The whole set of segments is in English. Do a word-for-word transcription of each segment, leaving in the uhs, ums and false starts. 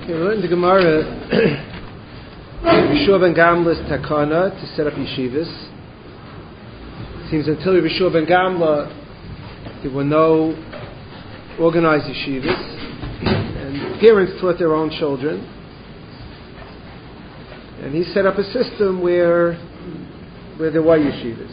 We learned the Gemara, Yeshua ben Gamla's takana to set up yeshivas. It seems until Yeshua ben Gamla, there were no organized yeshivas, and parents taught their own children. And he set up a system where, where there were yeshivas.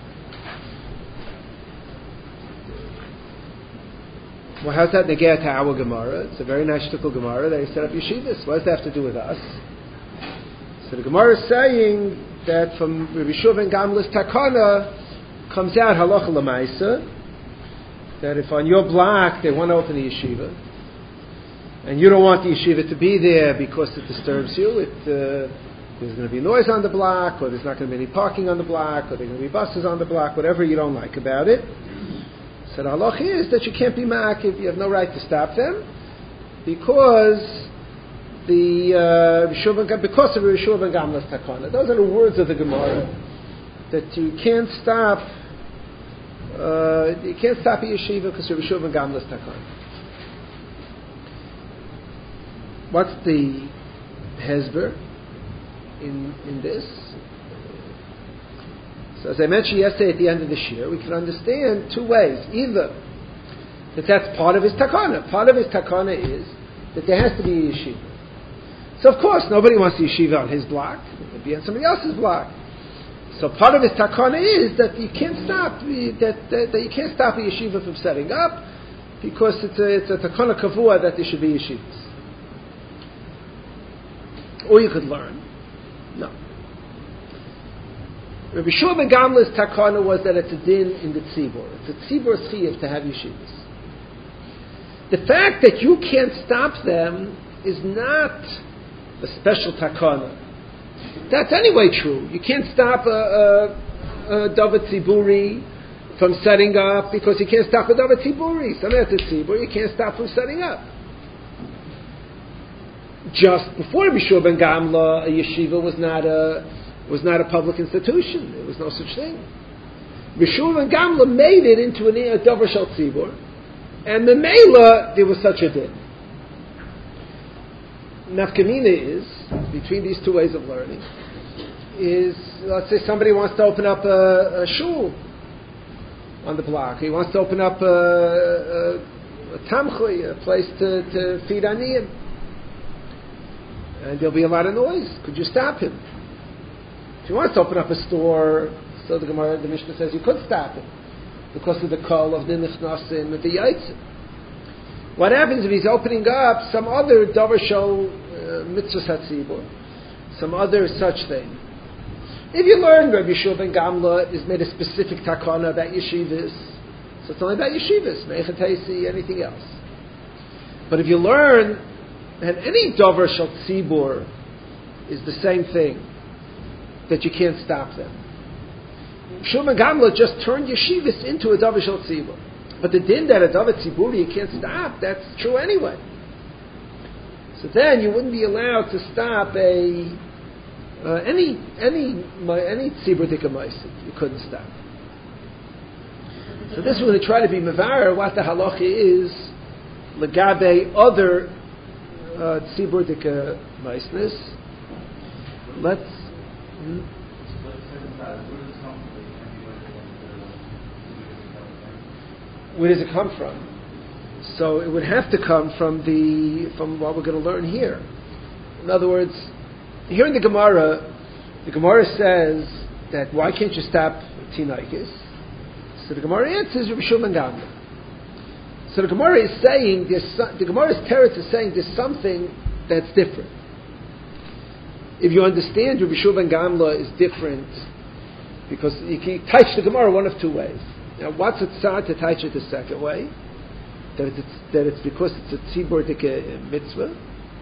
Well, how's that negate to our Gemara? It's a very nice shtickle Gemara that he set up yeshivas. What does that have to do with us? So the Gemara is saying that from Rabbi Yeshua ben Gamla's takana comes out halacha l'maisa, that if on your block they want to open a yeshiva, and you don't want the yeshiva to be there because it disturbs you, it, uh, there's going to be noise on the block, or there's not going to be any parking on the block, or there are going to be buses on the block, whatever you don't like about it. So the halacha is that you can't be ma'akiv, you have no right to stop them, because the uh, because of Yeshua ben Gamla's takana. Those are the words of the Gemara, that you can't stop uh, you can't stop a yeshiva because of Yeshua ben Gamla's takana. What's the hesber in in this? So as I mentioned yesterday at the end of this year, we can understand two ways. Either that that's part of his takana. Part of his takana is that there has to be a yeshiva. So of course nobody wants a yeshiva on his block. It would be on somebody else's block. So part of his takana is that you can't stop that, that, that you can't stop a yeshiva from setting up, because it's a, it's a takana kavua that there should be yeshivas. Or you could learn. No. Rabbi Yeshua ben Gamla's takana was that it's a din in the tzibur. It's a tzibur chiyuv to have yeshivas. The fact that you can't stop them is not a special takana. That's anyway true. You can't stop a, a, a davar tziburi from setting up because you can't stop a davar tziburi. Something at the tzibur you can't stop from setting up. Just before Rabbi Yeshua ben Gamla, a yeshiva was not a was not a public institution. There was no such thing. Yeshua ben Gamla made it into a davar shel tzibur, and the Mela there was such a din. Nafkamina is, between these two ways of learning, is, let's say somebody wants to open up a, a shul on the block. He wants to open up a, a, a tamchui, a place to, to feed aniyim. And there'll be a lot of noise. Could you stop him? If he wants to open up a store, so the Gemara, the Mishnah says you could stop him because of the call of the nichnasim and the yaitzim. What happens if he's opening up some other davar shel mitzvah hatzibur, some other such thing? If you learn Rabbi Yeshua ben Gamla is made a specific takana about yeshivas, so it's only about yeshivas, meichatesi, anything else. But if you learn that any davar shel tzibur is the same thing, that you can't stop them. Yeshua ben Gamla just turned yeshivas into a davar shel tzibur. But the din that a davar tziburi you can't stop, that's true anyway. So then you wouldn't be allowed to stop a uh, any any any tzibur dikamaisi. You couldn't stop. So this we're going to try to be mevar what the halacha is legabe other uh, tzibur dikamaisness. Let's. Hmm? Where does it come from? So it would have to come from the from what we're going to learn here. In other words, here in the Gemara, the Gemara says that why can't you stop tinaikis? So the Gemara answers Rabbi Yeshua ben Gamla. So the Gemara is saying this. The Gemara's teretz is saying there's something that's different. If you understand Rabbi Yeshua ben Gamla is different, because you can touch the Gemara one of two ways. Now, what's it sad to touch it the second way? That it's, that it's because it's a tzibur dike mitzvah.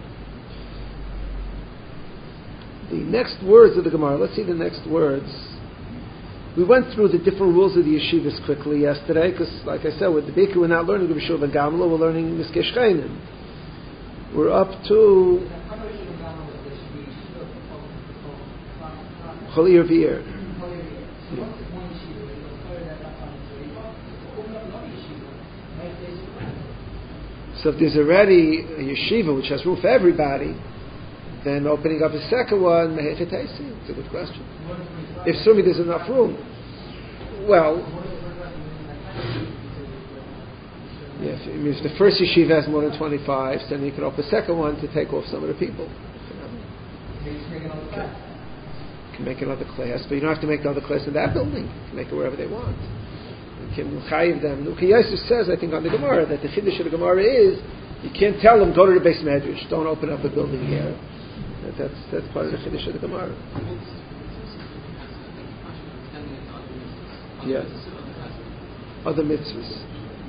The next words of the Gemara, let's see the next words. We went through the different rules of the yeshivas quickly yesterday, because, like I said, with the Beku, we're not learning Rabbi Yeshua ben Gamla, we're learning Miskei Shcheinim. We're up to Choli Revir. So if there's already a yeshiva which has room for everybody, then opening up a second one, it's a good question. If certainly there's enough room. Well, yeah, if, if the first yeshiva has more than twenty-five, then you can open a second one to take off some of the people. Okay. You can make another class, but you don't have to make another class in that building. You can make it wherever they want. You can chayiv them. Nuki Yosef says, I think, on the Gemara, that the chiddush of the Gemara is, you can't tell them, go to the base medrash, don't open up a building here. That, that's that's part of the chiddush of the Gemara. Yeah. Other mitzvahs.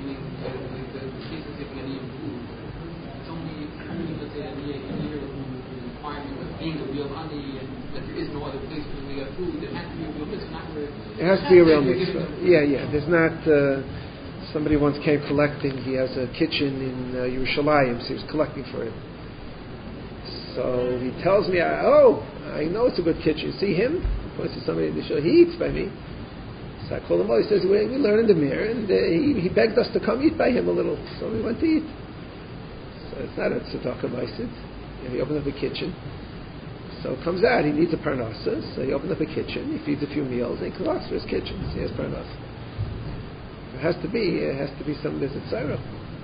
It has to be a real mitzvah. Yeah, yeah. There's not. Uh, somebody once came collecting. He has a kitchen in uh, Yerushalayim, so he was collecting for it. So he tells me, "Oh, I know it's a good kitchen. See him? He points to somebody in the show. He eats by me." So I call him out. He says, "We, we learn in the mirror, and uh, he, he begged us to come eat by him a little, so we went to eat." So it's not a tzedakah ma'asid. He opened up the kitchen. So it comes out, he needs a parnasa, so he opens up a kitchen, he feeds a few meals, and he collects for his kitchen, so he has parnasa. It has to be, it has to be some visit tzara.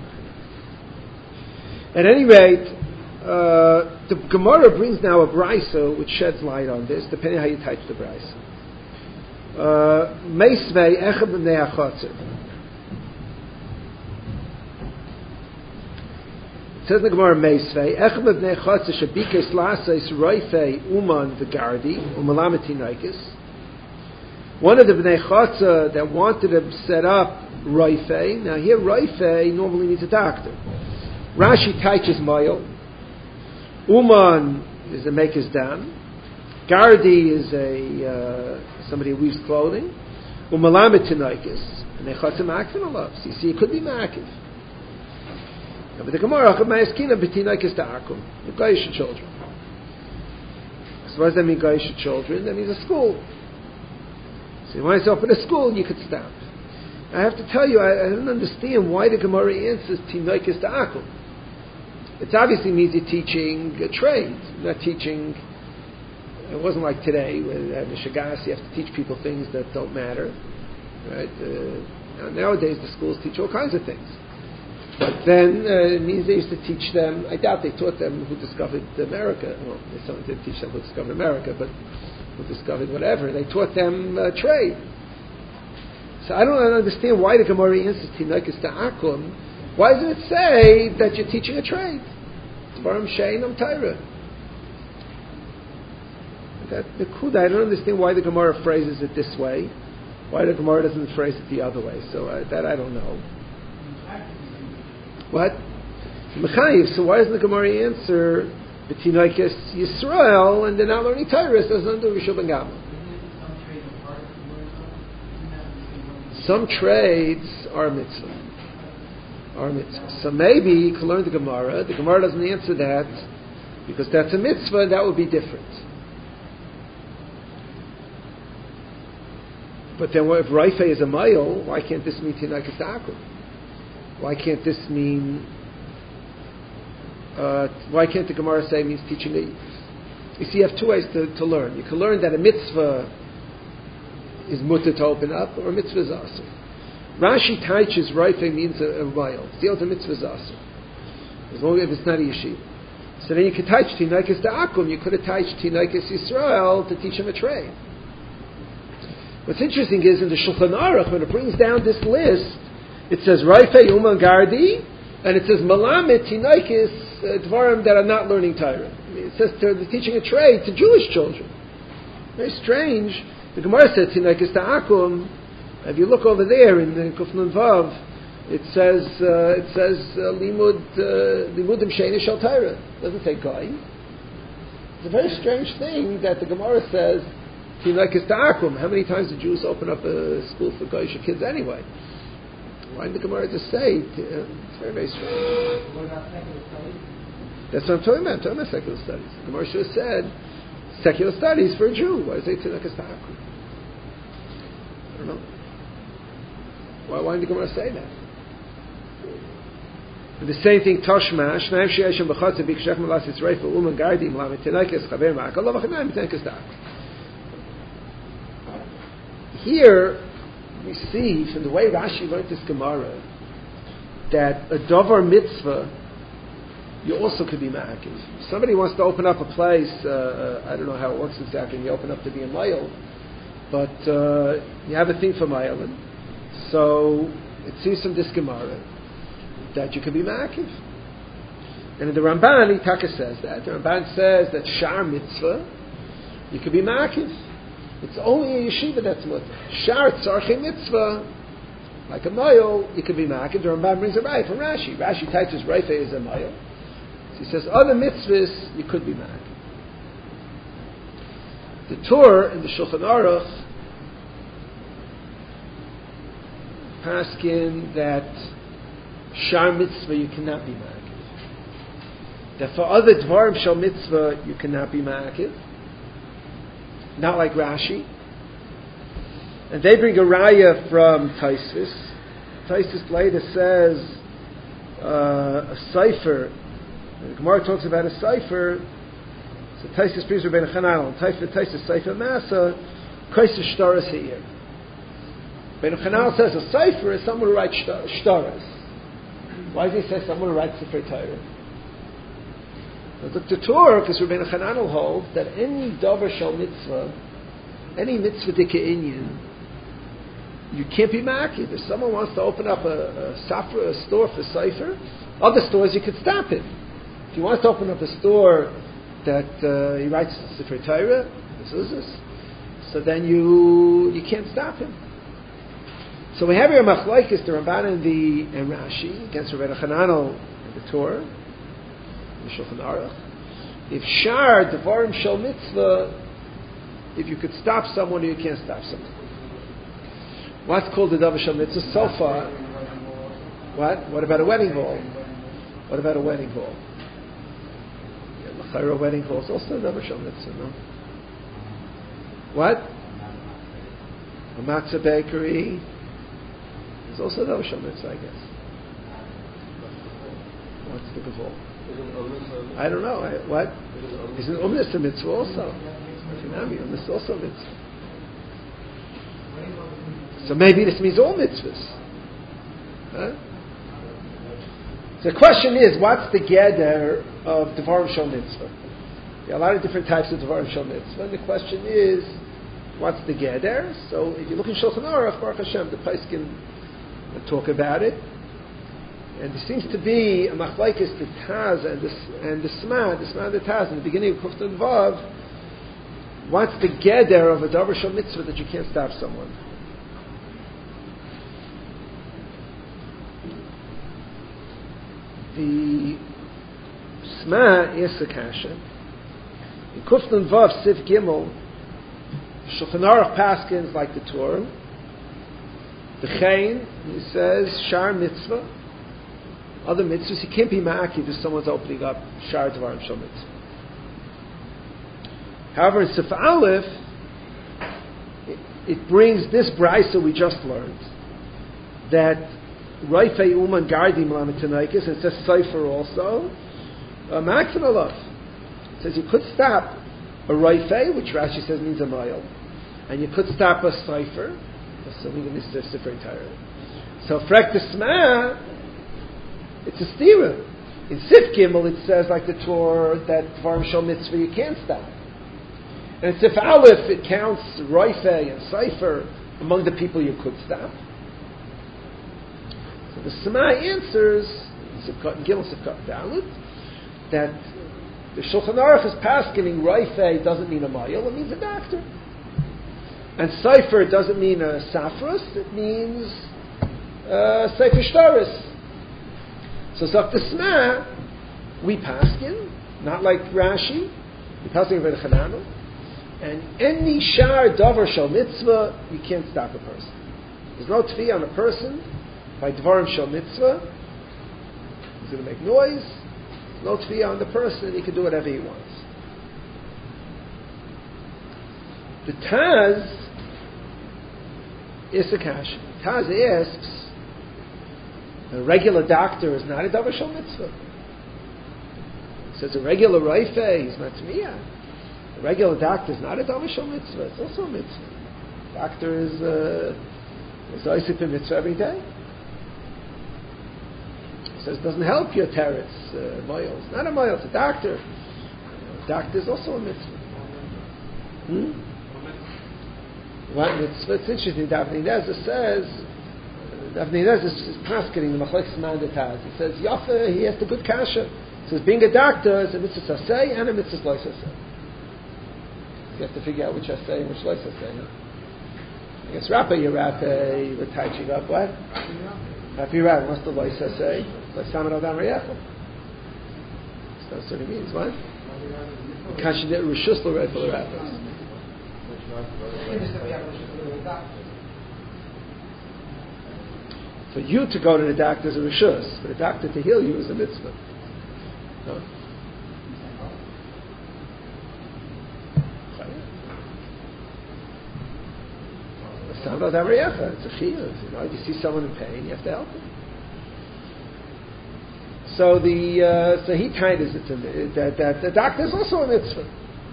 At any rate, uh, the Gemara brings now a brisa which sheds light on this, depending on how you type the brisa. Meisvei echad b'nei achotzer. It says in the Gemara Meisvei, Echad b'nei chotzer shabikes laseis roifei uman v'gardi umalameti naikis. One of the b'nei chotzer that wanted to set up roifei. Now here roifei normally means a doctor. Rashi teaches mayo. Uman is a maker's dam. Gardi is a uh, somebody who weaves clothing. Umalameti naikis. B'nei chotzer ma'akvin alav. So you see, it could be ma'akiv. But the Gemara, the Goyish children. So what does that mean, Goyish children? That means a school. So you want to open a school, you could stop. I have to tell you, I, I don't understand why the Gemara answers Tinoikis Ta'akum. It obviously means you're teaching a trade, not teaching. It wasn't like today, when at the Shagas you have to teach people things that don't matter. Right? Uh, nowadays the schools teach all kinds of things. But then uh, it means they used to teach them. I doubt they taught them who discovered America. Well, they certainly didn't teach them who discovered America, but who discovered whatever. They taught them uh, trade. So I don't understand why the Gemara answers Tinoikis Ta'akum. Why does it say that you're teaching a trade? Tvarim Sheinam Taira. That the Kuda, I don't understand why the Gemara phrases it this way. Why the Gemara doesn't phrase it the other way. So uh, that I don't know. What? Mechayiv. So why doesn't the Gemara answer B'tinoikis Yisrael and they're not learning Torah? Doesn't do Rishon ben Gamliel. Some trades are mitzvah. Are mitzvah. So maybe you can learn the Gemara. The Gemara doesn't answer that because that's a mitzvah. And that would be different. But then, what if Raifei is a mile? Why can't this mean Tinoikis Ta'akum? Why can't this mean? Uh, why can't the Gemara say it means teaching a? You see, you have two ways to, to learn. You can learn that a mitzvah is mutter to open up, or a mitzvah is asur. Rashi teaches Raifei means a, a mile. The other mitzvah is asur, as long as it's not a yeshiva. So then you could teach Tinoikis Ta'akum. You could have taught Tinoikis Yisrael to teach him a trade. What's interesting is in the Shulchan Aruch when it brings down this list. It says Raifei Uman Gardi, and it says Malamet Tinoikis Dvarim that are not learning Torah. It says they're teaching a trade to Jewish children. Very strange. The Gemara says Tinoikis Ta'akum. If you look over there in the Kufnun Vav, it says uh, it says uh, Limud uh, Limudim Sheini Shel Torah. It doesn't say Goy. It's a very strange thing that the Gemara says Tinoikis Ta'akum. How many times do Jews open up a school for Goyish kids anyway? Why did the Gemara just say? It's very, very strange. What about secular studies? That's what I'm talking about. I'm talking about secular studies. The Gemara should have said secular studies for a Jew. Why does it say Tinoikis Ta'akum? I don't know. Why, why did the Gemara say that? And the same thing, Toshma, Shnaim She'eshem B'chotze B'kshech Malas Yisrael Uman Gardim Lamet Tenaikes Chaver Ma'ak Allah V'chanayim Tenaikes Dak. Here, we see from the way Rashi learned this Gemara that a Dover Mitzvah you also could be Ma'akiv. If somebody wants to open up a place, uh, I don't know how it works exactly, you open up to be a Mayel, but uh, you have a thing for Mayelin. So it seems from this Gemara that you could be Ma'akiv. And in the Ramban, Itaka says that. The Ramban says that Shar Mitzvah, you could be Ma'akiv. It's only a yeshiva that's mutter. Shar Tzarchi Mitzvah, like a Mayel, you could be Ma'akiv. The Ramban brings a right from Rashi. Rashi types his Reife as a Mayel. So he says other mitzvahs, you could be Ma'akiv. The Torah in the Shulchan Aruch paskin that Shar Mitzvah you cannot be Ma'akiv. That for other Dvarim Shal Mitzvah you cannot be Ma'akiv. Not like Rashi. And they bring a raya from Taisvis. Taisvis later says uh, a cipher. The Gemara talks about a cipher. So Taisvis brings Rabbeinu Chananel. Taisvis cipher masa kaiser shtaras here. Rabbeinu Chananel says a cipher is someone who writes shtaras. Why does he say someone who writes Sefer Torah? Now look to Torah, because Rabbeinu Chananel holds that any davar shal mitzvah, any mitzvah dika'inyan, you can't be ma'akiv. If someone wants to open up a, a safra, a store for Sefer, other stores you could stop him. If he wants to open up a store that uh, he writes Sefer Torah, so then you you can't stop him. So we have here a machlokes, the Ramban and the and Rashi against Rabbeinu Chananel and the Torah, the Shulchan Aruch. If Shar Devarim Shal Mitzvah, if you could stop someone or you can't stop someone. What's called the Davar Shal Mitzvah so far? What? What about a wedding hall? What about a wedding hall? Yeah, a wedding hall is also a Davar Shal Mitzvah, no? What? A matzah bakery. It's also a Davar Shal Mitzvah, I guess. What's the Gavol? I don't know. I, what? Isn't Umnis a mitzvah also? Umnis is also a mitzvah. So maybe this means all mitzvahs. Huh? So the question is, what's the geder of Devarim Shal Mitzvah? There are a lot of different types of Devarim Shal Mitzvah. And the question is, what's the geder? So if you look in Shulchan Aruch, Baruch Hashem, the Paiskin talk about it. And there seems to be a machlokes, the Taz and the, and the Sma, the Sma and the Taz, in the beginning of Kuftan Vav. What's the geder of a Davar Shal Mitzvah that you can't stop someone? The Sma is a kasha. In Kuftan Vav, Siv Gimel, Shulchan Aruch paskins like the Torah. The Chain, he says, Shar Mitzvah. Other mitzvahs, you can't be ma'akiv if someone's opening up Shar Devarim Shal Mitzvah. However, in Sif Aleph, it, it brings this brisa we just learned, that Raifei Uman Gardim Lamet Tenaikis, it says Sefer also, Ma'aksin Alav. It says you could stop a Raifei, which Rashi says means a mile, and you could stop a Sefer, assuming the Mister Sefer Torah. So, Frek Desma, it's a stira. In Sif Gimel, it says, like the Torah, that Devarim Shal Mitzvah you can't stop. And in Sif Aleph, it counts Raifei and Sefer among the people you could stop. So the Sema answers, in Sifkat Gimel, Sifkat Dalet, that the Shulchan Aruch is paskening Raifei doesn't mean a mayil, it means a doctor. And Sefer doesn't mean a safras, it means uh, Sefer Shtaris. So Zok the Sma, we paskin, not like Rashi, we paskin Rabbeinu Chananel, and any Shar Davar Shal Mitzvah, you can't stop a person. There's no tfi on a person by Devarim Shal Mitzvah. He's going to make noise. There's no tfi on the person, he can do whatever he wants. The Taz is a kasha. Taz asks, A regular doctor is not a davar shel mitzvah. He says a regular roife is not tmiyah. A regular doctor is not a davar shel mitzvah. It's also a mitzvah. Doctor is uh, is oisif a mitzvah every day. He says it doesn't help your teretz uh, moil. It's not a moil. It's a doctor. A doctor is also a mitzvah. Hmm? What mitzvah? It's interesting. Avnei Nezer says. Avnei Nezer is prosecting the machlekes man that has. He says Yafa. He has the good kasha. He says being a doctor is a mitzvah saseh and a mitzvah lo saseh. You have to figure out which saseh and which lo saseh. I guess Rappa, you're Rappa, with touching up what? Happy Rappa. What's the lo saseh? Like Saman Adam Reyecha. That's what it means. What? Kasha de rishus lo Rappa. For you to go to the doctor is a rishus. For the doctor to heal you is a mitzvah. No? It's a chiyuv. You know, if you see someone in pain, you have to help them. So the uh, so he kind of it's a, that that the doctor is also a mitzvah.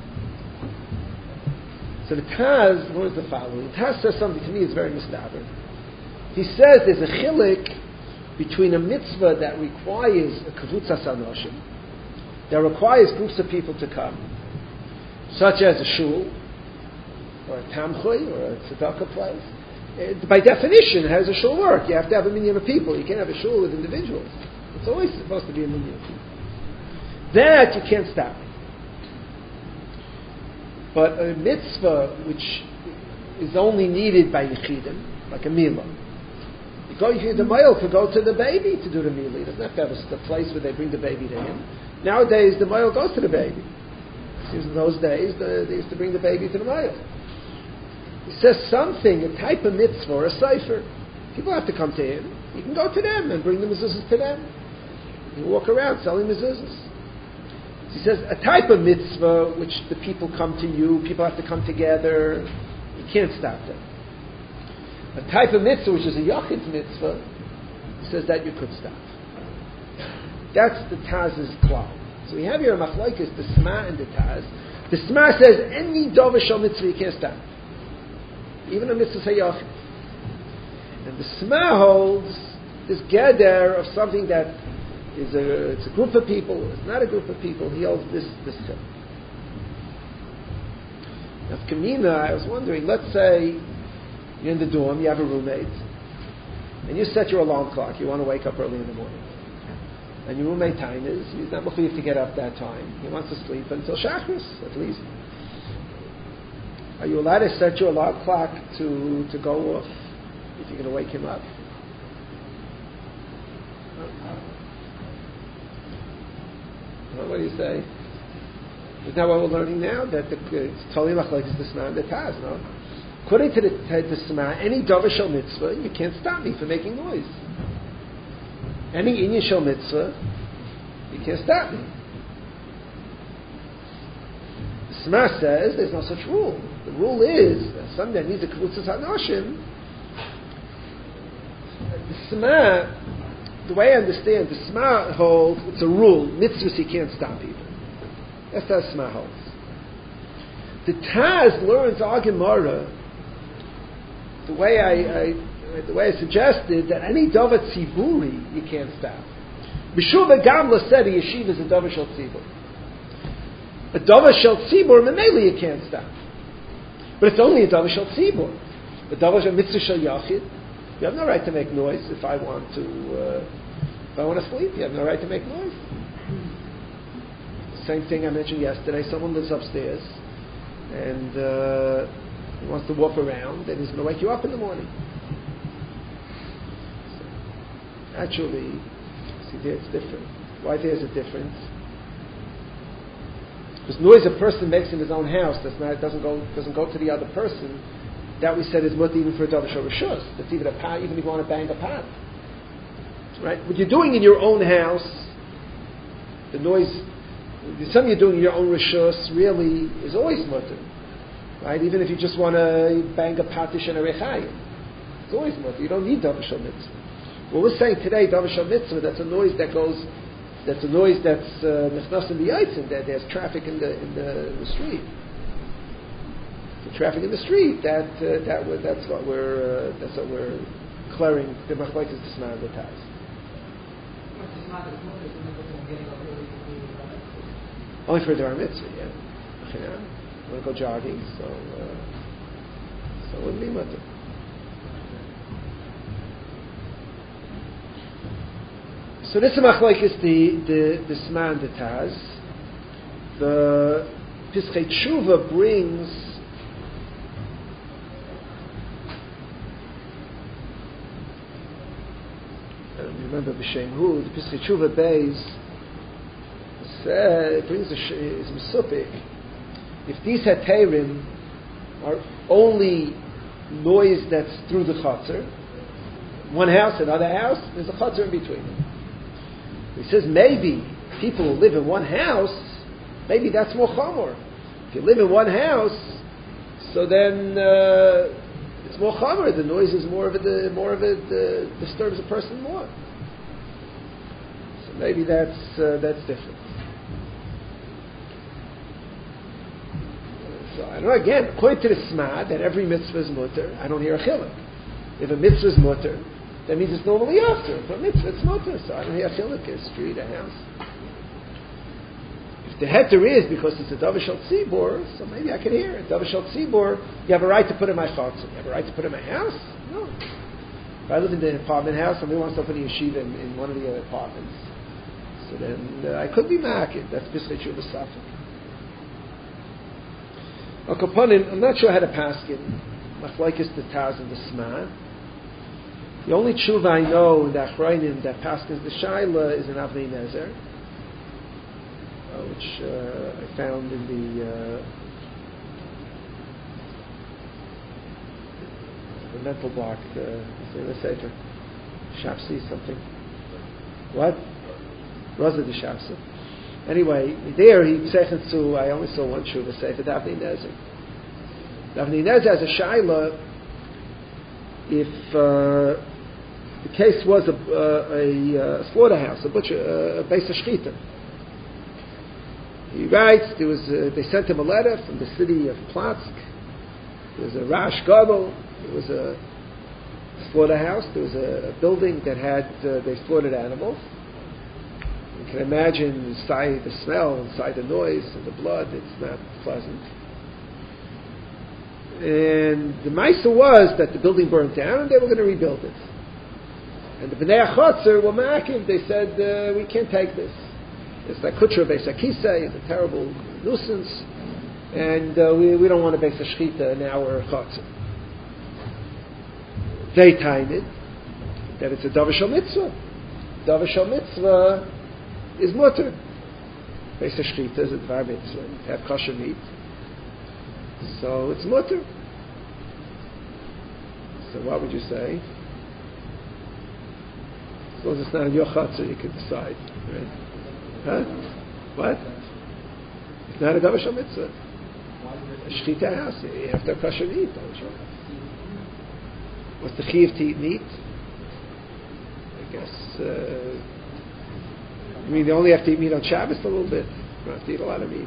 So the Taz learns the following. The Taz says something to me is very mistaber. He says there's a chilik between a mitzvah that requires a kavutzas anoshim, that requires groups of people to come, such as a shul, or a tamchui, or a tzedakah place. It, by definition, how does a shul work? You have to have a minyan of people. You can't have a shul with individuals. It's always supposed to be a minyan. That you can't stop. But a mitzvah which is only needed by yichidim, like a milah. You go, you, the male could go to the baby to do the milah. He doesn't have to have a, a place where they bring the baby to him. Nowadays, the male goes to the baby. In those days, the, they used to bring the baby to the male. He says something, a type of mitzvah, or a cipher. People have to come to him. You can go to them and bring the mezuzahs to them. You walk around selling mezuzahs. He says a type of mitzvah which the people come to you, people have to come together, you can't stop them. A type of mitzvah which is a yachid's mitzvah, he says that you could stop. That's the Taz's klal. So we have here a machlokes, the Sma and the Taz. The Sma says any davar shel mitzvah you can't stop. Even a mitzvah yachid. And the Sma holds this geder of something that is a, it's a group of people, it's not a group of people, he holds this this thing. Now, Kamina, I was wondering, let's say you're in the dorm, you have a roommate, and you set your alarm clock, you want to wake up early in the morning. And your roommate time is, he's not looking to get up that time. He wants to sleep until Shachris, at least. Are you allowed to set your alarm clock to, to go off if you're going to wake him up? Well, what do you say? Isn't that what we're learning now? That the, it's totally like the Sma and the Taz, no? According to the, to the Sma, any davar shel mitzvah, you can't stop me from making noise. Any inyan shel mitzvah, you can't stop me. The Sma says there's no such rule. The rule is that something that needs a kavutzas hanoshim. The Sma, the way I understand, the Sma holds it's a rule. Mitzvahs you can't stop people. That's how Sma holds. The Taz learns our Gemara the way I, I the way I suggested that any davar tziburi you can't stop. B'shuva Gamla said a yeshiva is a davar shel tzibur. A davar shel tzibur memeli you can't stop. But it's only a davar shel tzibur. A davar shel mitzvah shel yachid. You have no right to make noise if I want to. Uh, if I want to sleep, you have no right to make noise. Same thing I mentioned yesterday. Someone lives upstairs, and uh, he wants to walk around, and he's going to wake you up in the morning. So, actually, see there it's different. Why there's a difference? Because noise a person makes in his own house does not doesn't go doesn't go to the other person. That we said is much even for a davar shel rishus. That's even a pot, even if you want to bang a pot. Right? What you're doing in your own house, the noise, something you're doing in your own rishus really is always mutter. Right? Even if you just want to bang a patish and a rechayim, it's always mutter. You don't need davar shel mitzvah. What we're saying today, Davar Shal Mitzvah, that's a noise that goes, that's a noise that's Nechnas in the Yitzin, that there's traffic in the in the, in the street. The traffic in the street, that uh, that that's what we're uh, that's what we're clearing the Machlekes Tisman the Taz. Only for Davar Mitzvah, yeah. I want to go jogging, so uh, so it wouldn't be mutter. So this machlokes the the the Sman the Taz. The Pischei Tshuva brings I don't remember b'shem who the Pischei Tshuva Beis said brings a is mesupik. If these heterim are only noise that's through the chutzner, one house, another house, there's a chutzner in between them. He says maybe people who live in one house, maybe that's more chamor. If you live in one house, so then uh, it's more chamor. The noise is more of it. The more of it uh, disturbs a person more. So maybe that's uh, that's different. So I don't know. Again, according to the Smad, that every mitzvah is mutter. I don't hear a chiluk. If a mitzvah is mutter, that means it's normally after. For a mitzvah, it's mutter. So I don't hear a chiluk. A street, a house. If the heter is because it's a davar shel tzibur, so maybe I can hear it. Davar shel tzibur, you have a right to put in my chutzner. You have a right to put in my house? No. If I live in the apartment house, somebody wants to open a yeshiva in, in one of the apartments, so then uh, I could be ma'akid. That's Pischei Tshuva Safek. I'm not sure how to paskin machlokes the Taz and the Sman. The only tshuva I know in the Achrayim that paskins the Shaila is in Avnei Nezer, uh, which uh, I found in the uh, the mental block. Uh, in the Sefer Shapsi something. What? Rosa de Shapsi. Anyway, there he second to I only saw one tshuva say for Avnei Nezer. Avnei Nezer has a shaila if uh, the case was a, uh, a, a slaughterhouse, a butcher, uh, a beis hashchita. He writes there was a, they sent him a letter from the city of Platsk. There was a Rash Gadol. There was a slaughterhouse. There was a, a building that had uh, they slaughtered animals. You can imagine inside the smell, inside the noise, and the blood. It's not pleasant. And the Maisa was that the building burned down, and they were going to rebuild it. And the Bnei HaChotzer were ma'akiv. They said uh, we can't take this. It's like Kutra Beis HaKisei, the terrible nuisance, and uh, we we don't want a Beis HaShchita in our Chotzer. They timed it that it's a Davar Shal Mitzvah. Davar Shal Mitzvah is mutter. Beis HaShchita is a Dvar Mitzvah. You have kosher meat. So it's mutter. So what would you say? As long as it's not in your chutzner, you can decide. Right? Huh? What? It's not a davar shel mitzvah. A shchita house, you have to have kosher meat. What's the chiyuv to eat meat? I guess. Uh, I mean, they only have to eat meat on Shabbos a little bit. You don't have to eat a lot of meat.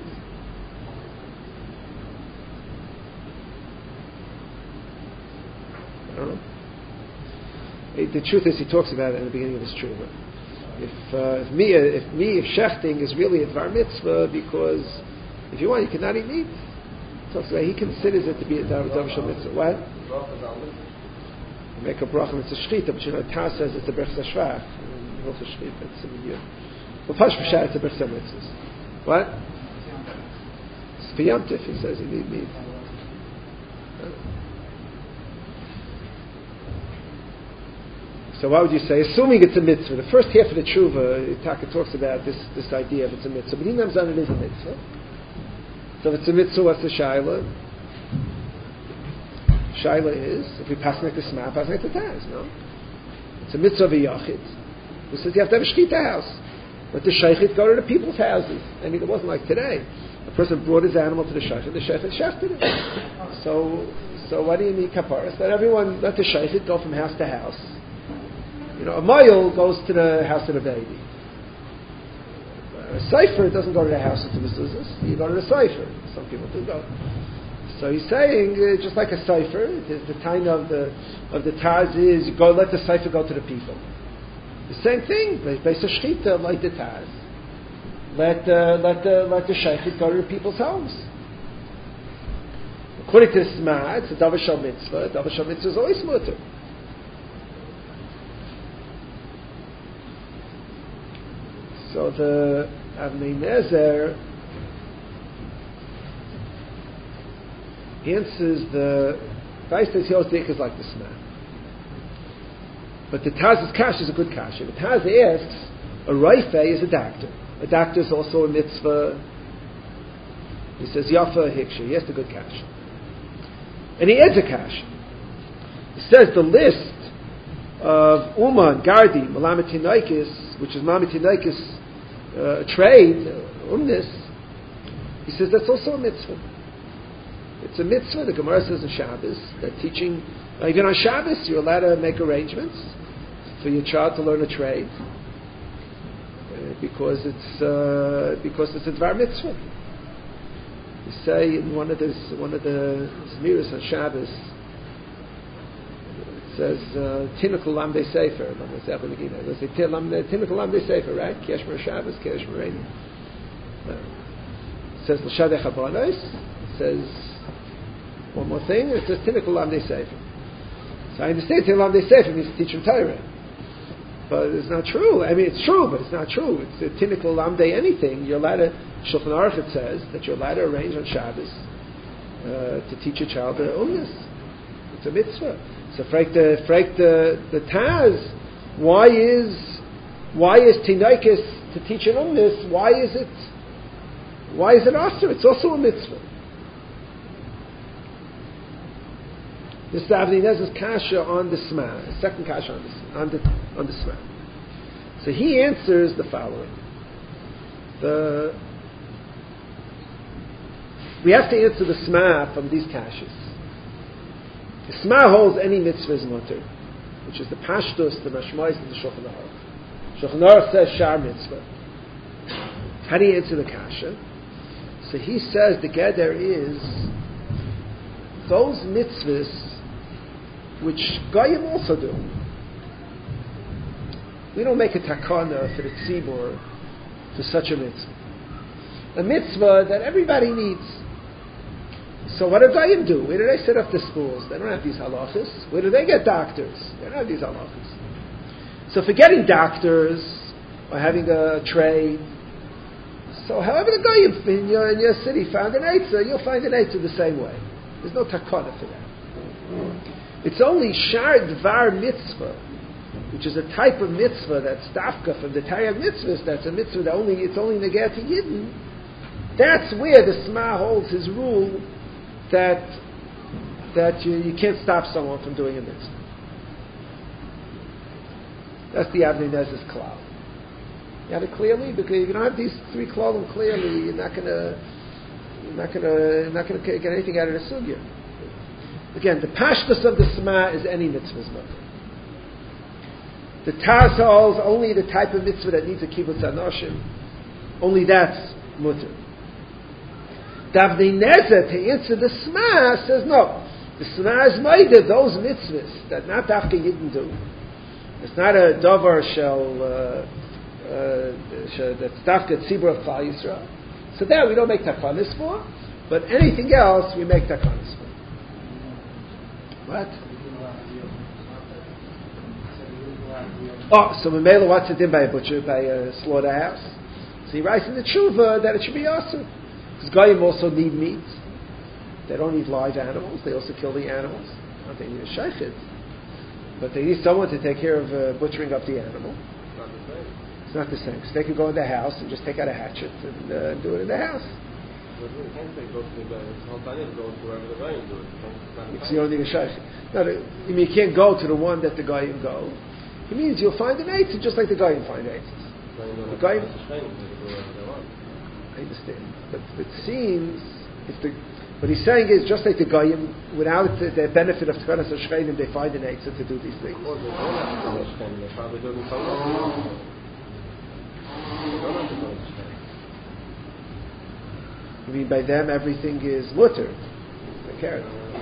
I don't know. The truth is, he talks about it in the beginning of his tshuva. If uh, if me if me if shechting is really a dvar mitzvah, because if you want, you cannot eat meat. He talks about he considers it to be a davar shel mitzvah. What? You make a bracha, it's a shchita, but you know, Taz says it's a berchas hashvach. Also shchita, it's a midiyah. Well, Pash B'Shah, it's a berchas mitzvah. What? It's for Yom Tif, he says you need meat. So what would you say? Assuming it's a mitzvah, the first half of the tshuva, Taka talks about this, this idea of it's a mitzvah, but he knows that it is a mitzvah. So if it's a mitzvah, what's the shaila? Shaila is, if we pass like the sma, pass like the taz, no? It's a mitzvah of a yachid, who says you have to have a shkita house. But the shaychid go to the people's houses. I mean, it wasn't like today. A person brought his animal to the shaychid, the shaychid shechted it. So, so what do you need kaparas? Let everyone, let the shaychid go from house to house. You know, a moil goes to the house of the baby. A cipher doesn't go to the house of the mezuzahs. You go to the cipher. Some people do go. So he's saying, uh, just like a cipher, the time of the of the Taz is, you go let the cipher go to the people. The same thing, Beis HaShchita, like the Taz. Let uh, let the let the shaykhit go to the people's homes. According to the Sma, it's a davar shel mitzvah. Davar shel mitzvah is always mutter. So the Avnei Nezer answers the Vaistes Yosdik is like the Sma. But the Taz's kash is a good kash. The Taz asks, a Raifei is a doctor. A doctor is also a mitzvah. He says, Yafa Hiksha. He has the good kash. And he adds a kash. He says the list of Uman, Gardi, Malamitinaikis, which is Malamitinaikis, uh, trade, umnis, he says that's also a mitzvah. It's a mitzvah. The Gemara says in Shabbos that teaching, uh, even on Shabbos, you're allowed to make arrangements for your child to learn a trade uh, because it's uh, because it's a dvar mitzvah. You say in one of the one of the Zmiras on Shabbos, it says Tinukul Lamdei Sefer. They say Tinukul Lamdei Sefer, right? Kesh Mer Shabbos, Kesh Mereni. It says L'Shadei Chabonos. It says one more thing. It says Tinukul Lamdei Sefer. So I understand Tinukul Lamdei Sefer means to teach them Torah, but it's not true. I mean, it's true, but it's not true. It's a Tinukul Lamdei anything. You're allowed to. Shulchan Aruch it says that you're allowed to arrange on Shabbos uh, to teach a child the umnis. It's a mitzvah. So, freik the freik the the Taz, why is why is Tinaikis to teach an umnis? Why is it why is it aser? It's also a mitzvah. This is Avnei Nezer's kasha on the Sma, the second kasha on the on the on the Sma. So he answers the following: the we have to answer the Sma from these kashas. The Sma holds any mitzvah is mutter, which is the Pashtus, the Mashmais, and the Shulchan Aruch. Shulchan Aruch says Shar mitzvah. How do you answer the kasha? So he says the Geder is those mitzvahs which Goyim also do. We don't make a takana for the tzibur for such a mitzvah. A mitzvah that everybody needs. So what do Goyim do? Where do they set up the schools? They don't have these halachas. Where do they get doctors? They don't have these halachas. So for getting doctors or having a trade, so however the Goyim in your, in your city found an eitzah, you'll find an eitzah the same way. There's no takana for that. It's only shar dvar mitzvah, which is a type of mitzvah that's dafka from the Taryag mitzvahs. That's a mitzvah that only it's only negat to Yidden. That's where the Sma holds his rule that that you, you can't stop someone from doing a mitzvah. That's the Avnei Nezer's klal. You have it clearly, because if you don't have these three klalim clearly, you're not gonna you're not gonna you're not gonna get anything out of the sugya. Again, the pashtus of the Sma is any mitzvah's mutter. The Taz holds only the type of mitzvah that needs a kibbutz anoshim. Only that's mutter. The Avnei Nezer, to answer the Sma, says no. The Sma is maida, those mitzvahs that not dafka Yidden do. It's not a davar shel uh, uh, that's dafka tzibur of Klal Yisrael. So that we don't make takanis for, but anything else we make takanis for. What? Oh, so Mamela, what's it in by a butcher, by a slaughterhouse? So he writes in the tshuva that it should be awesome. Because Goyim also need meat. They don't need live animals. They also kill the animals. Not they need a shaykhid. But they need someone to take care of uh, butchering up the animal. It's not the same. Because they could go in the house and just take out a hatchet and uh, do it in the house. Because you don't need a shaykhid. No, I mean, you can't go to the one that the Goyim go. It means you'll find an eitzah just like the Goyim find eitzahs. The Goyim, I understand, but it seems If the, what he's saying is just like the Goyim, without the, the benefit of Tchenas HaShchenim, they find an answer to do these things. I mean, by them everything is mutter. They care.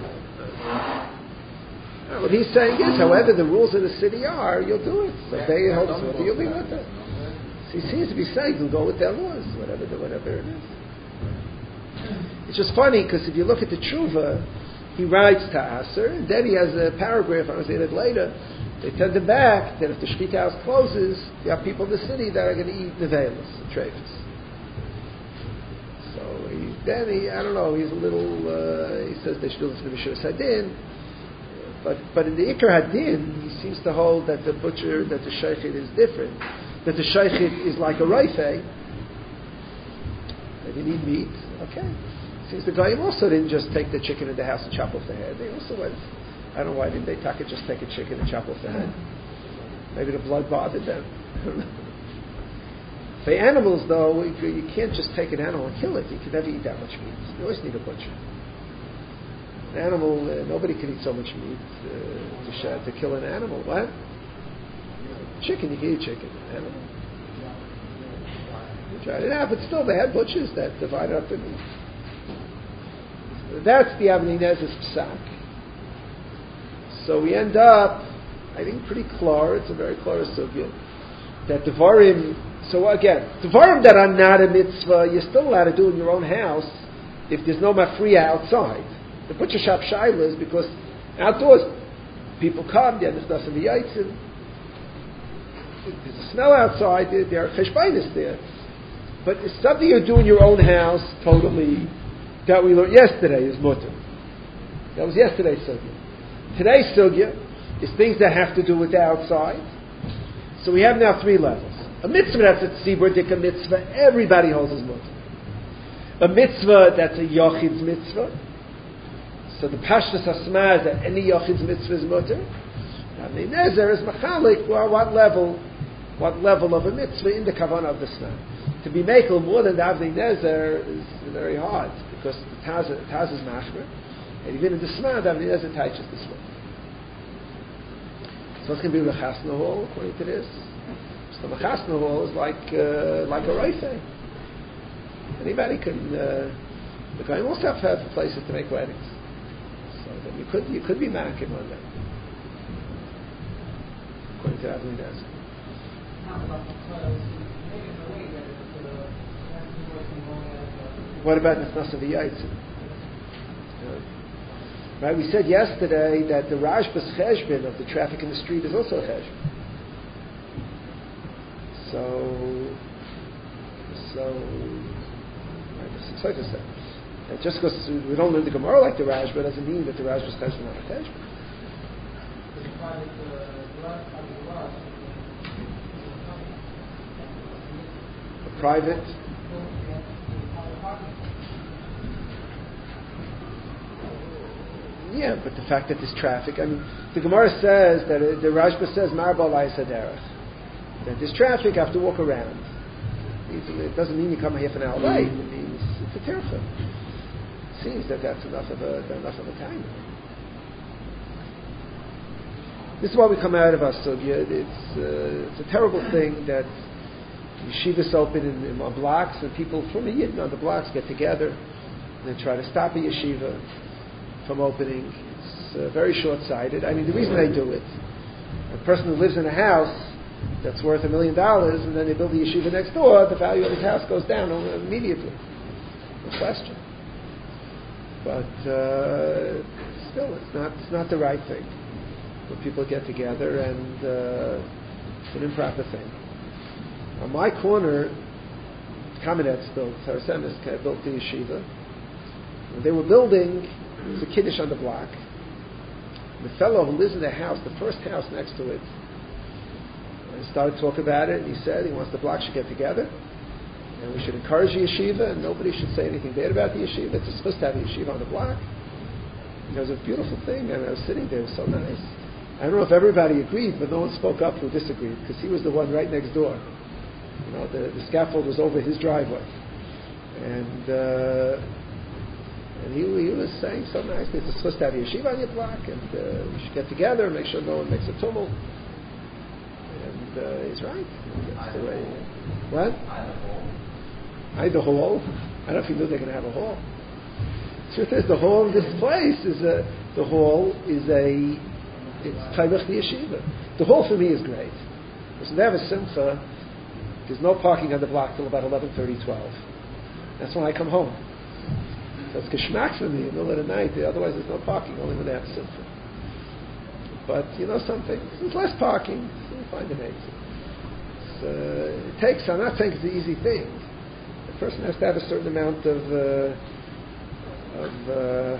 No, what he's saying is, however the rules of the city are, you'll do it. So they hold mutter, you'll be mutter. So he seems to be saying, you'll go with their laws, whatever the, whatever it is. It's just funny because if you look at the tshuva, he writes to Aser, and then he has a paragraph, I was in it later, they tend him back that if the Shechita house closes, you have people in the city that are going to eat nevelas, treifas. So he, then he, I don't know, he's a little, uh, he says they should listen to Mishras Hadin, but but in the Ikar Hadin, he seems to hold that the butcher, that the sheikhit is different, that the sheikhit is like a reifei, that you need meat, okay. Seems the Goyim also didn't just take the chicken in the house and chop off the head. They also went, I don't know why didn't they take it, just take a chicken and chop off the head. Maybe the blood bothered them. For animals, though, you can't just take an animal and kill it. You can never eat that much meat. You always need a butcher. An animal, uh, nobody can eat so much meat uh, to, sh- to kill an animal. What? Chicken, you can eat chicken. Animal. You tried it out, but still they had butchers that divided up the meat. That's the Avnei Nezer's psak. So we end up, I think, pretty clear. It's a very clear sugya that devarim. So again, devarim that are not a mitzvah, you're still allowed to do in your own house if there's no mafriya outside. The butcher shop shaila is because outdoors people come, there's nothing to yaitzim. There's a smell outside. There, there are cheshbainis there, but it's something you do in your own house totally. That we learned yesterday is mutter. That was yesterday's sugya. Today's sugya is things that have to do with the outside. So we have now three levels. A mitzvah that's a tzibur dika mitzvah, everybody holds as mutter. A mitzvah that's a yochid's mitzvah. So the pashtas hasma is that any yochid's mitzvah is mutter. Avnei Nezer is machalik. Well, what level? What level of a mitzvah in the kavanah of the sma? To be makel more than the Avnei Nezer is very hard because the Taz, Taz is machmer, and even in the Sma, the Avnei Nezer teaches this way. So it's going to be the Chasna Hall according to this. So the Chasna Hall is like uh, like a reifei. Anybody can. Uh, the guy also have to have places to make weddings, so then you could you could be makim on that according to Avnei Nezer. What about Nefnas of the Yaitzim? Right, we said yesterday that the Rashba's cheshbon of the traffic in the street is also a cheshbon. So, so, right, so to say, and just because we don't learn the Gemara like the Rashba doesn't mean that the Rashba's cheshbon is not a cheshbon. A private. Yeah, but the fact that there's traffic, I mean, the Gemara says that uh, the Rashba says Marba Lai Saderach, that there's traffic, I have to walk around. It doesn't mean you come half an hour late. It means it's a tirfa. It seems that that's enough of a enough of a time. This is why we come out of our sugya. It's uh, it's a terrible thing that yeshivas open in, in blocks and people from the Yidden on the blocks get together and they try to stop a yeshiva from opening. It's uh, very short-sighted. I mean, the reason they do it, a person who lives in a house that's worth a million dollars and then they build a yeshiva next door, the value of his house goes down immediately. No question. But uh, still, it's not it's not the right thing when people get together, and uh, it's an improper thing. On my corner, Kamenetz built, Harasemis built the yeshiva. When they were building, there was a kiddush on the block. The fellow who lives in the house, the first house next to it, I started to talk about it, and he said he wants the block should get together, and we should encourage the yeshiva, and nobody should say anything bad about the yeshiva. It's supposed to have a yeshiva on the block. And it was a beautiful thing, and I was sitting there, it was so nice. I don't know if everybody agreed, but no one spoke up who disagreed, because he was the one right next door. You know, the, the scaffold was over his driveway. And uh, And he, he was saying so nicely, it's supposed to have a yeshiva on your block, and uh, we should get together and make sure no one makes a tumult. And uh, he's right. That's the way. What? I the hall. I don't know if you knew they're going to have a hall. The truth is, the hall in this place is a. The hall is a. It's Taimach the yeshiva. The hall for me is great. Because when they have a simcha, there's no parking on the block till about eleven thirty, twelve. That's when I come home. So it's geschmack for me in the middle of the night. Otherwise, there's no parking, only when they have simcha. But you know something? There's less parking. So you find an exit. Uh, it takes. I'm not saying it's an easy thing. The person has to have a certain amount of uh, of uh,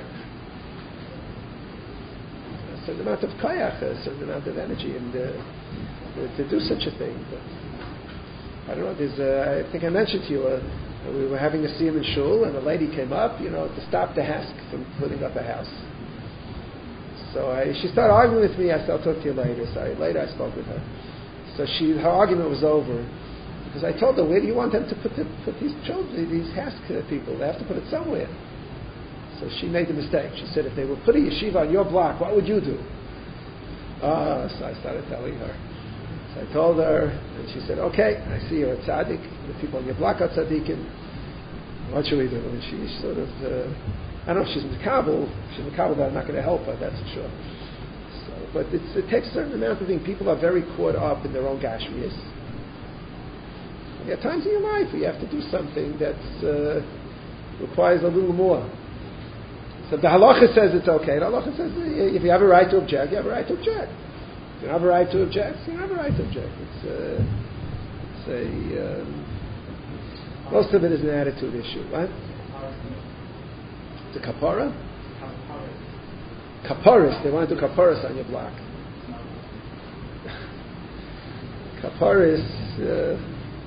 a certain amount of koyach, a certain amount of energy, and uh, to do such a thing. But I don't know. There's. Uh, I think I mentioned to you. Uh, we were having a siyum in shul, and a lady came up, you know, to stop the hask from putting up a house. So I, she started arguing with me. I said, I'll talk to you later. So I, later I spoke with her. So she, her argument was over because I told her, where do you want them to put the, put these children, these hask people? They have to put it somewhere. So she made the mistake. She said, if they were putting yeshiva on your block, what would you do? Ah, so I started telling her. So I told her, and she said, okay, I see you're a tzaddik. The people on your block are tzaddikim. What should we do? And she sort of, uh, I don't know if she's in Kabul. If she's in Kabul, I'm not going to help her, that's for sure. So, but it's, it takes a certain amount of things. People are very caught up in their own gashmias. There are times in your life where you have to do something that uh, requires a little more. So the halacha says it's okay. The halacha says if you have a right to object, you have a right to object. You don't have a right to object, you don't have a right to object. It's, uh, it's a, um, most of it is an attitude issue, right? The kapara? Kaparis, they want to do kaparis on your block. Kaparis, uh,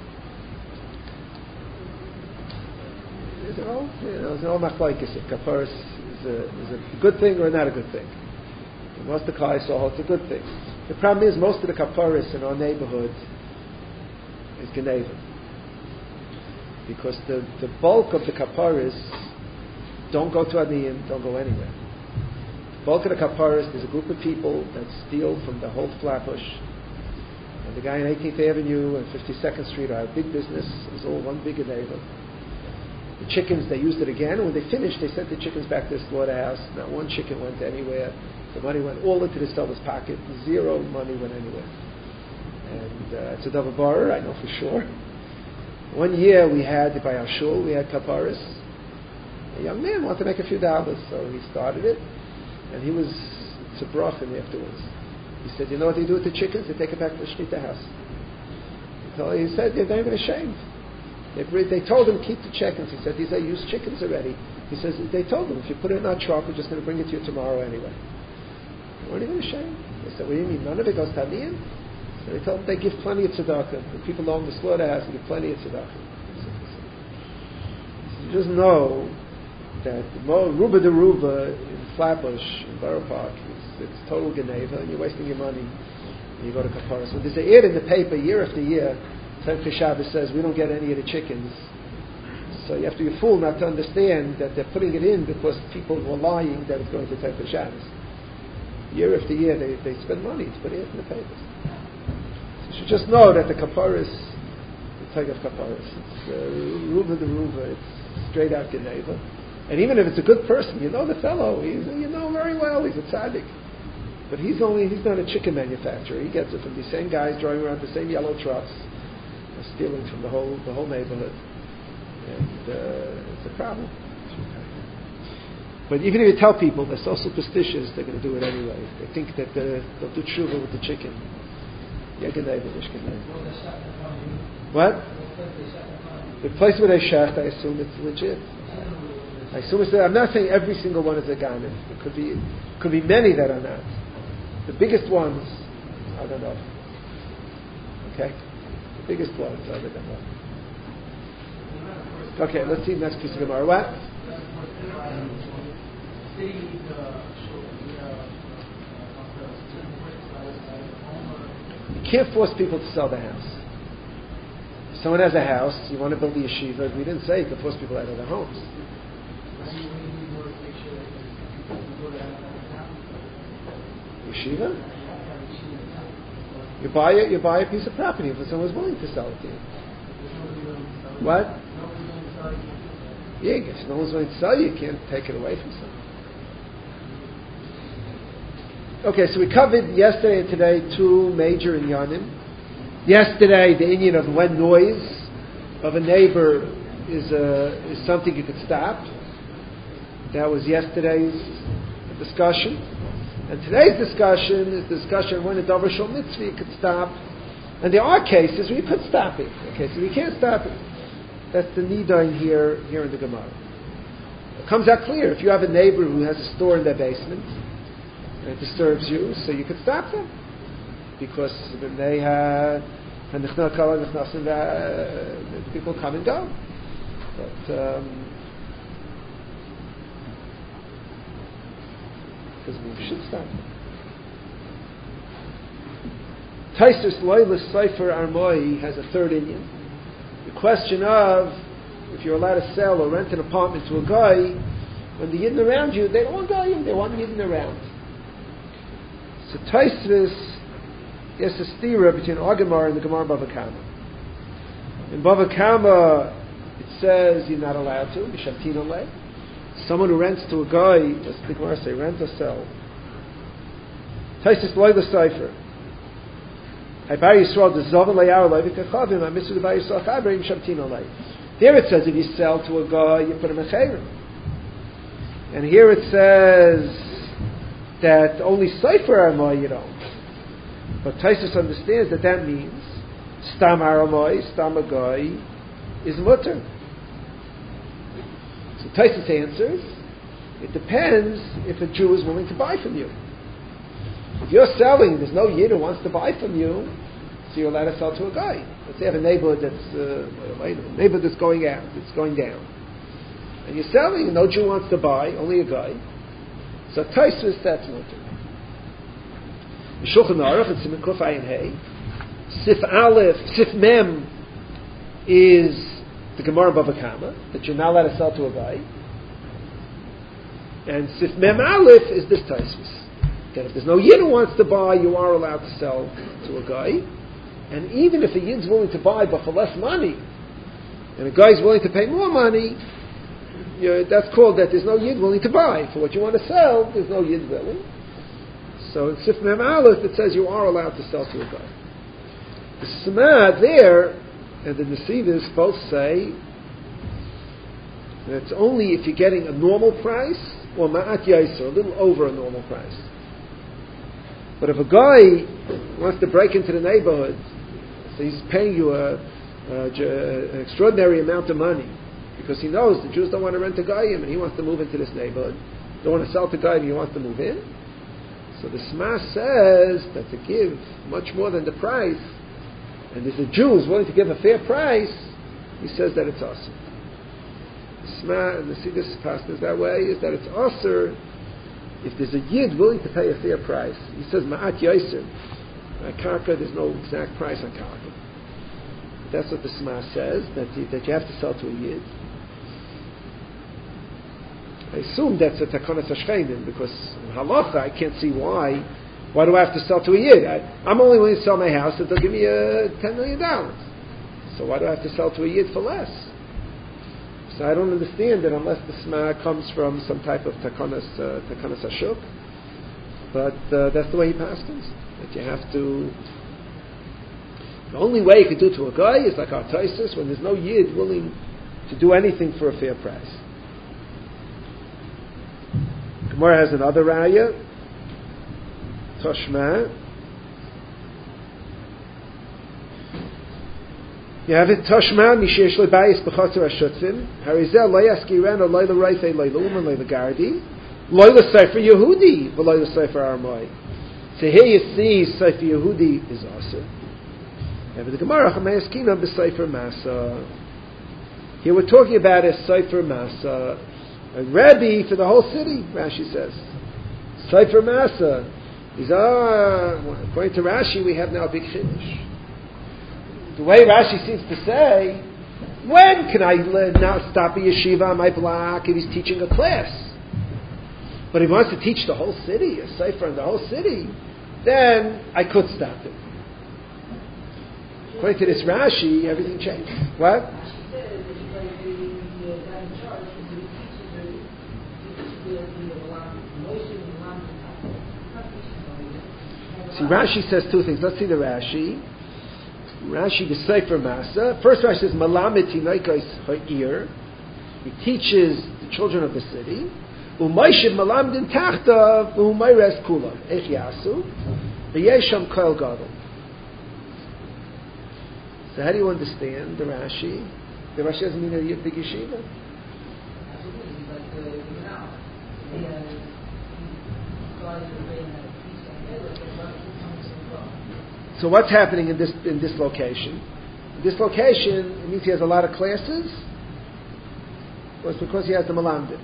you know, you know, there's no machlokes if kaparis is a, is a good thing or not a good thing. Most of the Klal Yisrael, it's a good thing. The problem is most of the kaparis in our neighborhood is Geneva. Because the, the bulk of the kaparis don't go to Aniyim, don't go anywhere. The bulk of the kaparis, there's a group of people that steal from the whole Flatbush. And the guy on eighteenth Avenue and fifty-second Street are a big business. It was all one big Geneva. The chickens, they used it again. When they finished, they sent the chickens back to the slaughterhouse. Not one chicken went anywhere. The money went all into this fellow's pocket. Zero money went anywhere. And uh, it's a double bar, I know for sure. One year we had, by our shul, we had kaparis. A young man wanted to make a few dollars, so he started it. And he was tzibrochen afterwards. He said, you know what they do with the chickens? They take it back to the Shnita house. He said, they're not even ashamed. They, they told him, keep the chickens. He said, these are used chickens already. He says, they told him, if you put it in our truck, we're just going to bring it to you tomorrow anyway. They weren't even ashamed. They said, what do you mean? None of it goes to Aniyim? So they told him they give plenty of tzedakah. The people own the slaughterhouse and give plenty of tzedakah. So you just know that Ruba de Ruba in Flatbush, in Borough Park, it's, it's total Geneva, and you're wasting your money when you go to kaparis. So there's an ad in the paper year after year. Tzemche Shabbos says we don't get any of the chickens. So you have to be a fool not to understand that they're putting it in because people were lying that it's going to Tzemche Shabbos. Year after year they, they spend money to put it in the papers. So you should just know that the kaparis, the type of kaparis, it's uh, ruva de ruva, it's straight out Geneva. And even if it's a good person, you know the fellow, he's, you know very well, he's a tzaddik. But he's only, he's not a chicken manufacturer. He gets it from these same guys driving around the same yellow trucks, stealing from the whole the whole neighborhood, and uh, it's a problem. But even if you tell people they're so superstitious, they're going to do it anyway. They think that uh, they'll do tshuva with the chicken. What? The place where they shacht, I assume it's legit. I assume it's. I'm not saying every single one is a ganim. It could be, could be many that are not. The biggest ones, I don't know. Okay. Biggest ones, I don't know. Okay, let's see the next piece of Gemara. What? You can't force people to sell the house. If someone has a house, you want to build a yeshiva, we didn't say you can force people out of their homes. Yeshiva? You buy it. You buy a piece of property if someone's willing to sell it to you. What? Yeah, if no one's willing to sell you, you can't take it away from someone. Okay, so we covered yesterday and today two major inyanim. Yesterday, the inyan of when noise of a neighbor is a, is something you could stop. That was yesterday's discussion. And today's discussion is the discussion of when a davar shel mitzvah you could stop. And there are cases where you could stop it. Okay, so we can't stop it. That's the nidain here here in the Gemara. It comes out clear. If you have a neighbor who has a store in their basement and it disturbs you, so you could stop them. Because when they have and people come and go. But um, because we should stop them. Taisus Loilus Sefer Armoi has a third inyan. The question of if you're allowed to sell or rent an apartment to a guy, when the yidden around you, they don't want guyim, they want yidden around. So Taisus, yes, a stira between Agamar and the Gemara Bava Kama. In Bava Kama, it says you're not allowed to. Mishamtin oleh. Someone who rents to a guy, what's the Gemara say? Rent or sell? Taisus loy the cipher. There it says if you sell to a guy, you put him in chayrim. And here it says that only cipher armoy you don't. But Taisus understands that that means stam armoy, stam a guy is mutter. So Taisus answers, it depends if a Jew is willing to buy from you. If you're selling, there's no yid who wants to buy from you, so you're allowed to sell to a guy. Let's say you have a neighborhood that's uh, a neighborhood that's going out, it's going down, and you're selling, and no Jew wants to buy, only a guy. So Taisus, that's mutter. Shulchan Aruch and Siman Kuf Ayin Hey, Sif Aleph, Sif Mem is the Gemara Bava Kama that you're not allowed to sell to a guy, and Sif Mem Aleph is this Taisus. That if there's no yid who wants to buy, you are allowed to sell to a guy. And even if a yid's willing to buy but for less money, and a guy's willing to pay more money, you know, that's called that there's no yid willing to buy. For what you want to sell, there's no yid willing. So in Sif Mem Aleph it says you are allowed to sell to a guy. The Samad there and the Nesivos both say that it's only if you're getting a normal price or Ma'at Yaiser, a little over a normal price. But if a guy wants to break into the neighborhood, so he's paying you a, a, an extraordinary amount of money because he knows the Jews don't want to rent a guyim and he wants to move into this neighborhood. Don't want to sell to guyim, he wants to move in. So the Sma says that to give much more than the price, and if the Jew is willing to give a fair price, he says that it's awesome. The Sma and the Siddur passes that way is that it's awesome. If there's a yid willing to pay a fair price, he says ma'at yaiser. On karka, there's no exact price on karka. That's what the Sma says, that you, that you have to sell to a yid. I assume that's a takonas hashchenim because in halacha I can't see why. Why do I have to sell to a yid? I, I'm only willing to sell my house if they'll give me uh, ten million dollars. So why do I have to sell to a yid for less? So I don't understand it unless the Sma comes from some type of takonas uh, takonas hashuk. But uh, that's the way he paskins. That you have to. The only way you can do it to a guy is like our Taisus, when there's no yid willing to do anything for a fair price. Gemara has another raya. Toshma. You have it Toshma Mishesh Lebayis B'Chatzar Hashutzim Harizel Lo Yaskiren Lo Lo Reifei Lo Lo Uman Lo Lo Gardi Lo Lo Sefer Yehudi Lo Lo Sefer Armoi. So here you see Sefer Yehudi is also. You have the Gemara Chamayeskina B'Sefer Masa. Here we're talking about a Sefer Masa, a Rebbe for the whole city. Rashi says Sefer Masa is ah. According to Rashi, we have now a big chiddush. The way Rashi seems to say, When can I now stop a yeshiva on my block if he's teaching a class? But if he wants to teach the whole city, a sefer in the whole city, then I could stop him. According to this Rashi, everything changed. What? See, Rashi says two things. Let's see the Rashi. Rashi, the Sefer Masa. First Rashi says, Malamet Tinaikos Ha'ir. He teaches the children of the city. U'mayshiv malamdin tachtav u'mayres kulam. Ech yasu. V'yesham koel gadol. So how do you understand the Rashi? The Rashi doesn't mean a big yeshiva. So what's happening in this in this location? In this location, it means he has a lot of classes. Well, it's because he has the malamdim.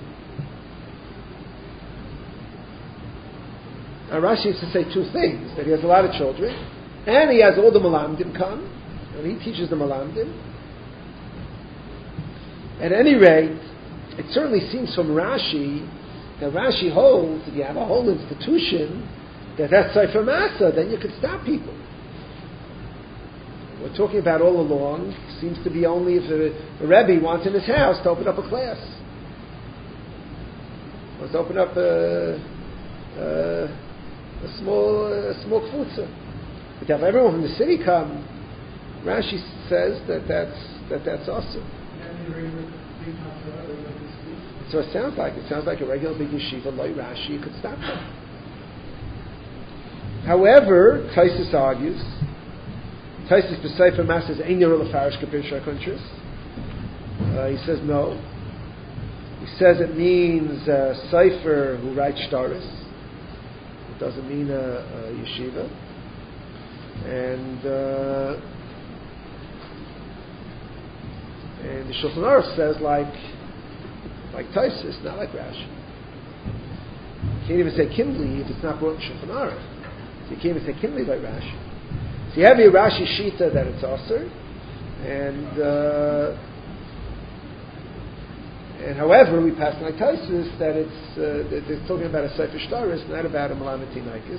Now Rashi used to say two things: that he has a lot of children, and he has all the malamdim come, and he teaches the malamdim. At any rate, it certainly seems from Rashi that Rashi holds if you have a whole institution that that's Sefer Masa, then you could stop people. We're talking about all along seems to be only if a, a Rebbe wants in his house to open up a class. Wants to open up a, a, a small a small kfutza. But to have everyone from the city come, Rashi says that that's that that's awesome. So it sounds like it sounds like a regular big yeshiva like Rashi. You could stop them. However, Taisus argues. Taisus b'Sefer Mas says ein yirah l'farish kapir shakantris. He says no. He says it means a sefer who writes shtaris. It doesn't mean a, a yeshiva. And uh, and the Shulchan Aruch says like like Taisus, not like Rashi. You can't even say kindli if it's not brought in Shulchan Aruch. So you can't even say kindli like Rashi. So you have your Rashi Shita that it's Aser, and uh, and however we pass like Taisus that it's uh, that they're talking about a Sefer Shtaris, not about a Malamet Tinaikos.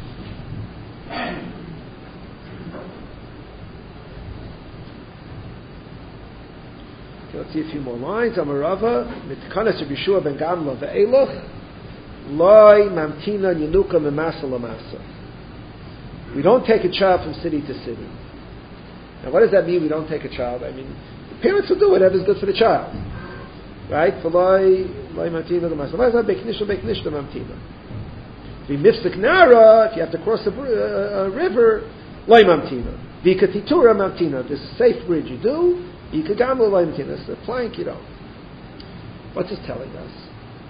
Okay, let's see a few more lines. Amarava mitkanas of Yeshua ben Gamla ve'eloch loy mamtina yenuka memasa lamasa. We don't take a child from city to city. Now, what does that mean? We don't take a child. I mean, the parents will do whatever is good for the child, right? For loy loy mamtina lamasa. Why is that beknishla beknishla mamtina? V'mifsek nara, if you have to cross a, uh, a river, loy mamtina. V'katitura mamtina. This safe bridge you do. Yikagam loy mamtina. It's a plank you don't. What's this telling us?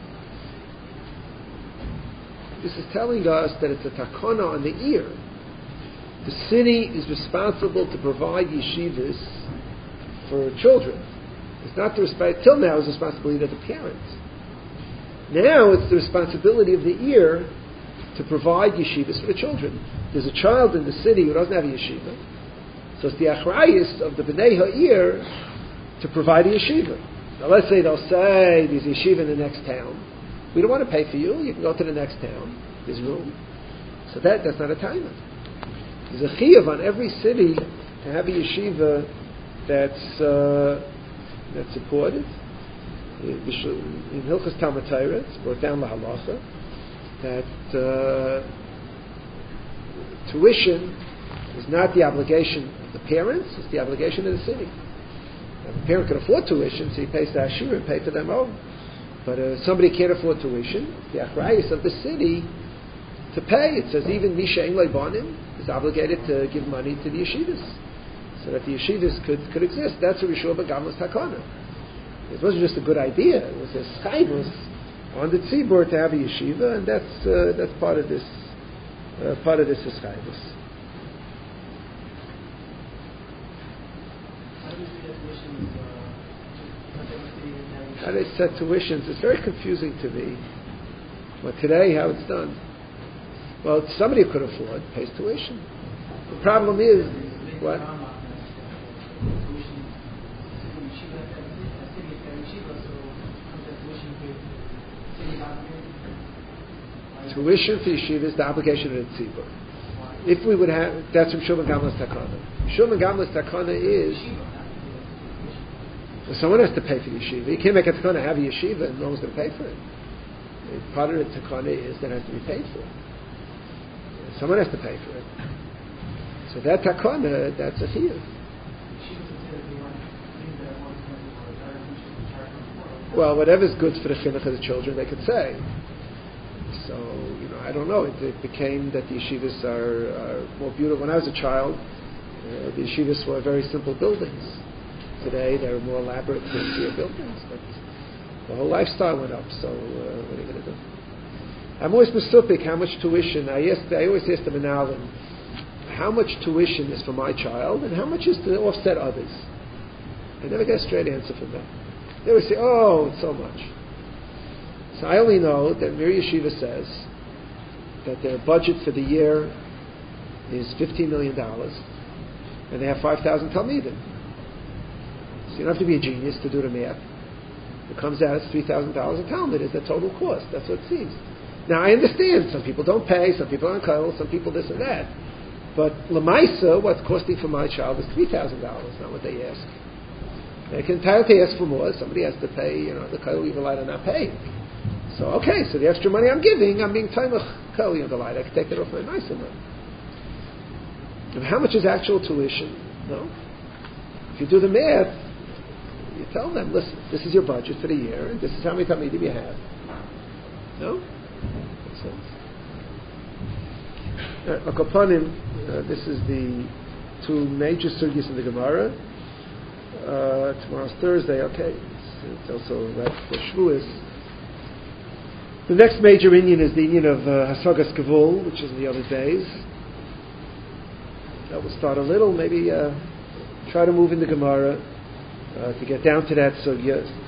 This is telling us that it's a takana on the ear. The city is responsible to provide yeshivas for children. It's not the responsibility, till now, it's the responsibility of the parents. Now it's the responsibility of the ear to provide yeshivas for the children. There's a child in the city who doesn't have a yeshiva, so it's the achrayus of the bnei ha'ir to provide a yeshiva. Now let's say they'll say there's a yeshiva in the next town. We don't want to pay for you. You can go to the next town. There's room. So that that's not a taina. There's a chiyuv on every city to have a yeshiva that's uh, that's supported. In Hilchos Talmud Torah, it's brought down lahalacha that uh, tuition is not the obligation of the parents; it's the obligation of the city. Now, the parent can afford tuition, so he pays the ashur and pay for them own. But uh, somebody can't afford tuition. It's the achrayus of the city to pay. It says even Misha Ein Leibanim is obligated to give money to the yeshivas so that the yeshivas could, could exist. That's a Rishua B'Gamlas Takana. It wasn't just a good idea. It was a schayvus on the tzibur to have a yeshiva, and that's uh, that's part of this uh, part of this schayvus. How they set tuitions? It's very confusing to me. But today, how it's done? Well, somebody who could afford pays tuition. The problem is what? tuition for yeshiva is the obligation of the tzibur. If we would have, that's from Shulman Gamlas Takana. Shulman Gamlas Takana is, well, someone has to pay for yeshiva. You can't make a takana have a yeshiva and no one's going to pay for it. Part of the takana is that it has to be paid for. Someone has to pay for it. So that takana, that's a chiyuv. Well, whatever's good for the chinuch of the children, they could say. So, you know, I don't know. It, it became that the yeshivas are, are more beautiful. When I was a child, uh, the yeshivas were very simple buildings. Today, they're more elaborate, fancier buildings. But the whole lifestyle went up. So, uh, what are you going to do? I'm always specific how much tuition. I ask. I always ask the Menalim, how much tuition is for my child, and how much is to offset others. I never get a straight answer from them. They always say, "Oh, it's so much." So I only know that Mir Yeshiva says that their budget for the year is fifteen million dollars, and they have five thousand talmidim. So you don't have to be a genius to do the math. It comes out as three thousand dollars a talmid is the total cost. That's what it seems. Now I understand some people don't pay, some people aren't kosher, some people this and that. But Lamaisa, what's costing for my child is three thousand dollars, not what they ask. They can entirely ask for more. Somebody has to pay, you know, the kosher even light are not paying. So, okay, so the extra money I'm giving, I'm being taimach kosher on the light. I can take it off my nicer money. And how much is actual tuition? No. If you do the math, you tell them, listen, this is your budget for the year, and this is how many talmidim you have. No? Makes sense. Uh, Akopanim, uh, this is the two major sugyas in the Gemara. Uh, tomorrow's Thursday, okay. It's, it's also right for Shavuos. The next major Indian is the Indian of uh, Hasagas Gevul, which is in the other days. That will start a little, maybe uh, try to move in the Gemara uh, to get down to that sugya.